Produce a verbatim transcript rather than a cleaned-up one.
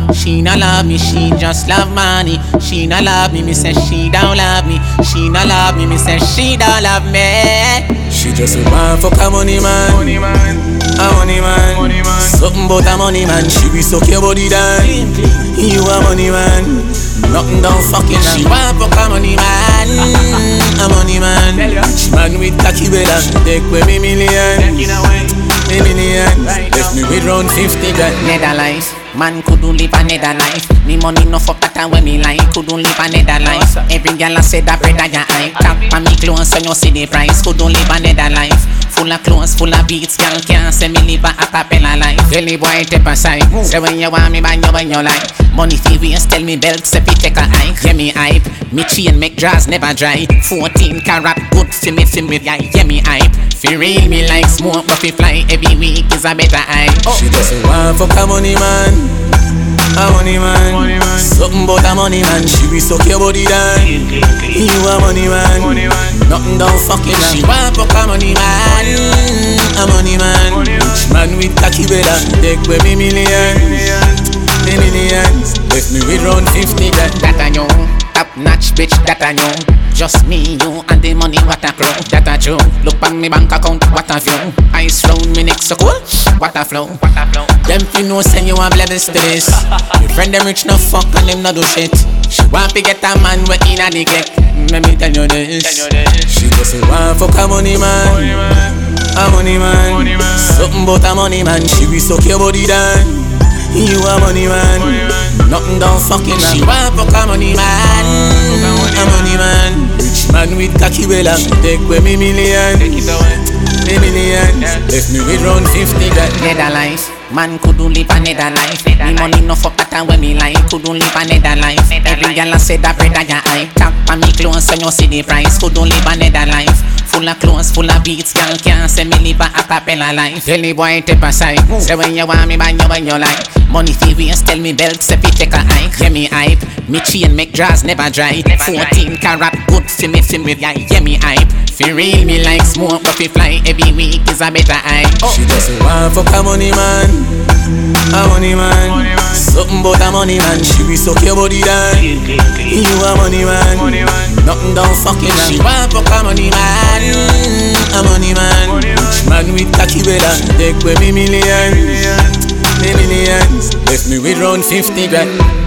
She no love me, she just love money. She no love me, me say she don't love me. She no love me, me say she don't love me. She just want fuck a money man. Money man, A money man. money man. Something about a money man. She be suck your body down. You a money man. Nothing don't fucking She she want fuck a money man. a money man. She man with cocky bella. Take away me million. Taking away. Me millions. Left me with round fifty grand. Nether life, man couldn't live a nether life. Me money no fuck that when me like. Couldn't live a nether life. Every girl a say that bread a your eye. Tap on me clothes so you see the price. Couldn't live a nether life. Full of clothes, full of beats, girl can't say me live a acapella life. Tell the boy step aside. Say when you want me, buy you when you like. Money fi waste, tell me belt, say fi take a hike. Yeah me hype, me chain make draws never dry. Fourteen carat good fi me fi me yeah, yeah me hype. Fi real me like smoke but fi fly. Every week is a better hype. Oh. She just want fuck a money man. A money man. Money man. Something about a money man. She be suck your body down. You a money man. Money man. Nothing don't fucking She she want fuck a money man. a money man. Money man. She man with cocky bella. Take away me millions. Me millions. Left me with round fifty grand. That a you, top notch bitch, that a you. Just me, you and the money, what a crow. That a true. Look on me bank account, what a view. Ice round me neck so cool, what a flow. What a flow. Them fi know say you a levels to this. Your friend them rich no fuck and them no do shit. She want to get a man we in a the cake. Let me tell you this. Tell you this. She just want fuck a money man. Money man, A money man. Money man. Something about a money man. She be suck your body down. You a money man. money man. Nothing don't fucking She she want fuck a money man. a money man. Rich man with cocky bella. Take away me millions. Take it away. Me millions. Left me with round fifty grand. Nether life, man couldn't live a nether life. Me money no fuck that when me like. Couldn't live a nether life. Every girl a say that bread a your eye. Tap on me clothes so you see the price. Couldn't live a nether life. Full of clothes, full of beats, girl can't say me live a acapella life. Tell the boy step aside. Say when you want me, buy you when you like. Money fi waste, tell me belt, say fi take a hike. Yeah me hype, me chain make draws never dry. Fourteen carat good fi me fi me yeah, yeah me hype. Fi real me like smoke but fi fly. Every week is a better hype. Oh. She just want fuck a money man. A money man. Money man. Something about a money man. She be suck your body down. You a money man. Money man. Nothing don't fucking She she want fuck a money man. a money man. Money man. Rich man with cocky bella. Take away me millions. Me millions. Left me with round fifty grand.